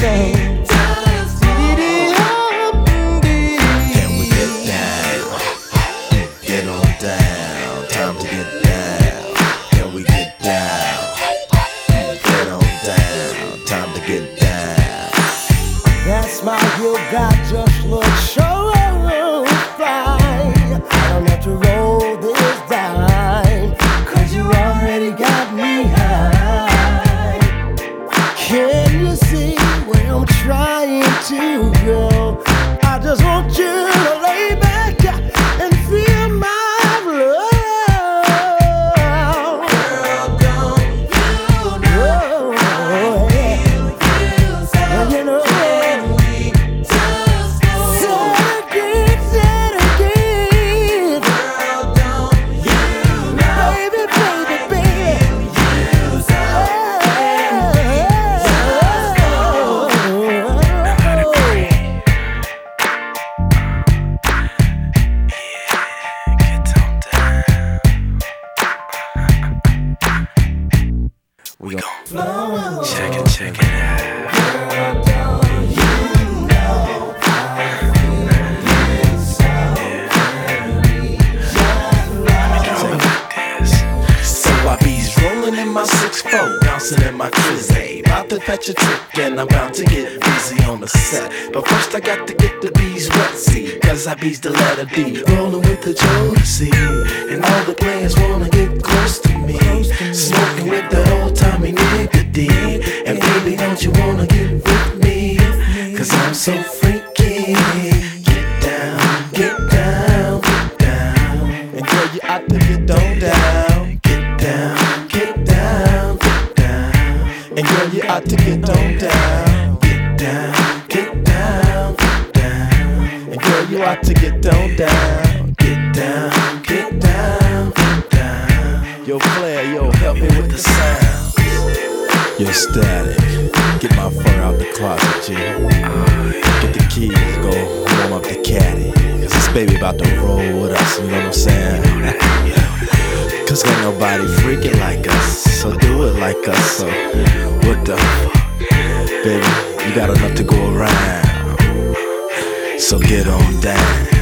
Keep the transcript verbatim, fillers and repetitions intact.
Can we get down? Get on down. Time to get down. Can we get down? Get on down. Time to get down. That's why you got just look so fine. I don't have to roll this dime, 'cause you already got me high. Can you see where I'm trying to go? I just want you to lay back and feel my love. Girl, don't you know? Oh, yeah. And you know, We gon' Check it, check it out. So I be's rolling in my six four, bouncing in my Trizzy. About to fetch a trick and I'm bound to get busy on the set. But first I got to get the bees wet, see, 'cause I be's the letter D. Rolling with the Josie, and all the players wanna get close to me. Smoking with the old Tommy nigga D. And baby, don't you wanna get with me? 'Cause I'm so freaky. Get down, get down, get down. And girl, you ought to get on down. Get down, get down, get down. And girl, you ought to get on down. Get down, get down, get down. And girl, you ought to get on down. Get down, get down, get down. Yo, Flair, yo, help me with the sound. Yo, Static, get my fur out the closet, G. Get the keys, go warm up the caddy. 'Cause this baby about to roll with us, you know what I'm saying? 'Cause ain't nobody freaking like us, so do it like us. So what the fuck, baby? You got enough to go around, so get on down.